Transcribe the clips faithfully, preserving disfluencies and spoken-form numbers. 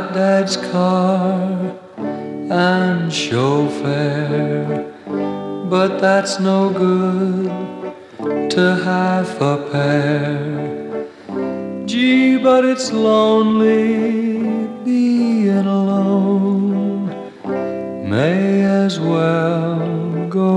got Dad's car and chauffeur, but that's no good to half a pair. Gee, but it's lonely being alone. May as well go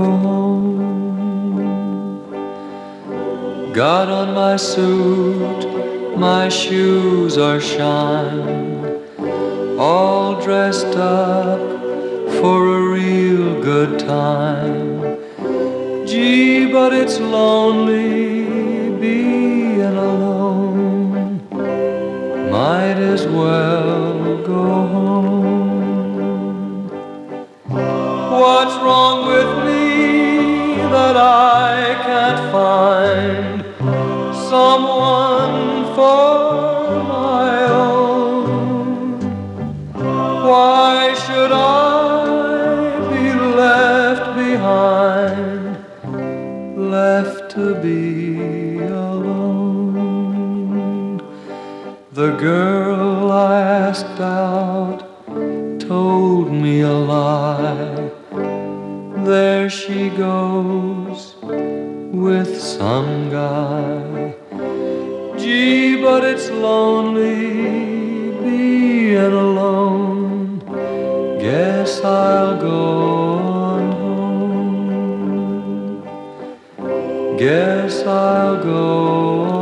home. Got on my suit, my shoes are shined, all dressed up for a real good time. Gee, but it's lonely being alone. Might as well go home. What's wrong with me that I can't find someone for my own? Why should I be left behind, left to be alone? The girl I asked out told me a lie. There she goes with some guy. Gee, but it's lonely being alone. Guess I'll go on home. Guess I'll go on.